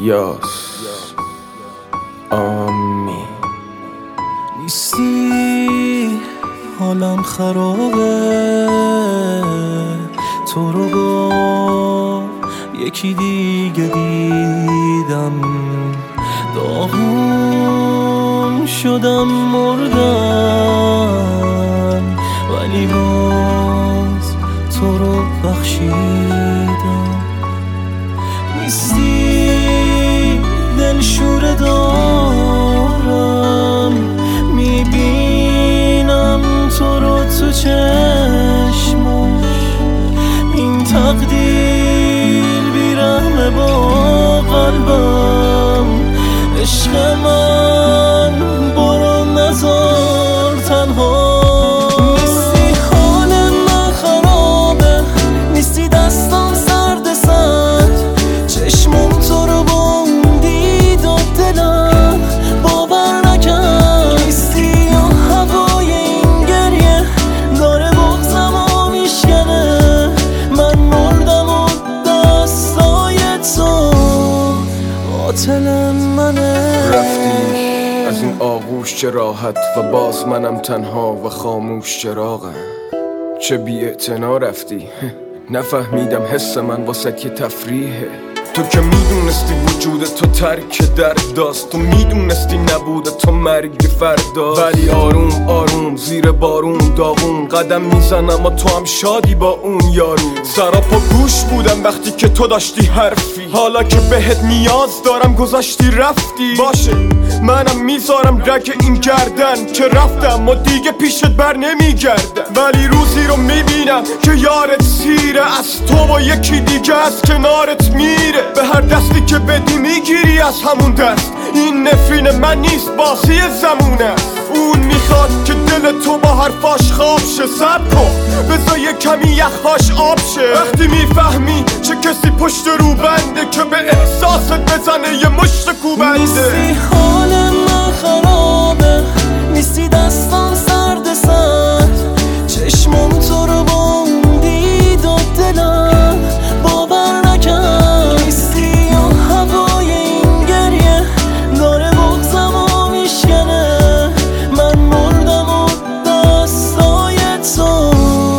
یاس آمی نیستی حالم خرابه، تو رو با یکی دیگه دیدم، داغون شدم مردم، ولی باز تو رو بخشیدم. نیستی دلشوره دارم، میبینم تو رو تو چشماش، این تقدیر بیرحمه با قلبم. عشق من برو نذار تنها. نیستی حال من خرابه، نیستی دستم سرد سرد، چشمم تو رو بندید و دلم باور نکرد. نیستی و هوای این گریه داره بغضمو میشکنه، من مردم و دستای تو قاتل منه. رفتی از این آغوش چه راحت و باز منم تنها و خاموش چراغم. چه بی‌اعتنا رفتی نفهمیدم حس من واسه یه تفریحه. تو که میدونستی وجود تو ترک درد داست، تو میدونستی نبوده تو مرگ فردا، ولی آروم آروم زیر بارون داغون قدم میزنم و تو هم شادی با اون یارو. سراپا گوش بودم وقتی که تو داشتی حرفی، حالا که بهت نیاز دارم گذاشتی رفتی. باشه منم میذارم رگ این گردن که رفتم و دیگه پیشت بر نمیگردم، ولی روزی رو میبینم که یارت سیره، از تو با یکی دیگه از کنارت میره. به هر دستی که بدی میگیری از همون دست، این نفرین من نیست بازی زمونه. اون میخواد که دل تو با حرفاش خواب شه. صبر کن بذار یه کمی یخهاش آب شه. وقتی میفهمی چه کسی پشت رو بنده که به احساست بزنه یه مشت کوبنده. نیستی حال من خرابه، نیستی دستم سرد سرد، چشمم تو رو بندید و دلم باور نکرد. نیستی و هوای این گریه داره بغضمو میشکنه، من مردم و دستای تو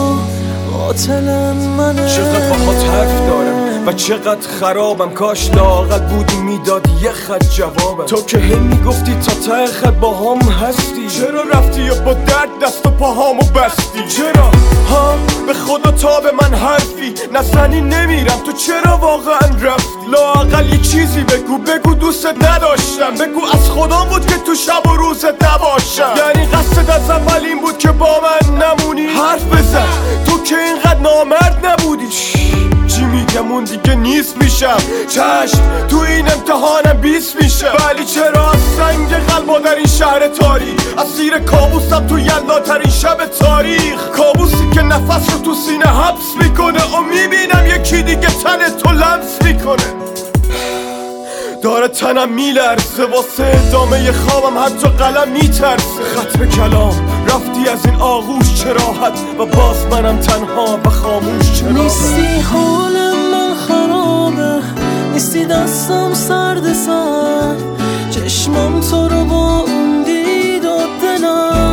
قاتل منه. چقدر باهات حرف دارم و چقدر خرابم، کاش لااقل بودی میدادی یه خط جوابم. تو که هی میگفتی تا ته خط با هم هستی، چرا رفتی و با درد دست و پاهامو بستی؟ چرا ها به خدا تا به من حرفی نزنی نمیرم، تو چرا واقعا رفتی؟ لااقل یه چیزی بگو دوستت نداشتم، بگو از خودم بود که تو شب و روزت نباشم. یعنی قصدت از اول این بود که با من نمونی؟ حرف بزن تو که اینقدر نامرد نبودی. چی میگم اون دیگه نیست میشم، چشم تو این امتحانم 20 میشه، ولی چرا از سنگ قلبا در این شهر تاریک، اسیر کابوسم تو یلداترین شب تاریخ، کابوسی که نفس رو تو سینه حبس میکنه و میبینم یکی دیگه تن تو لمس میکنه. داره تنم میلرزه واسه ادامه خوابم، حتی قلم میترسه. ختم کلام رفتی از این آغوش چه راحت و باز منم تنها و خاموش چرا. نیستی حال من خرابه، نیستی دستم سرد سرد، چشمم تو رو بندید و دلم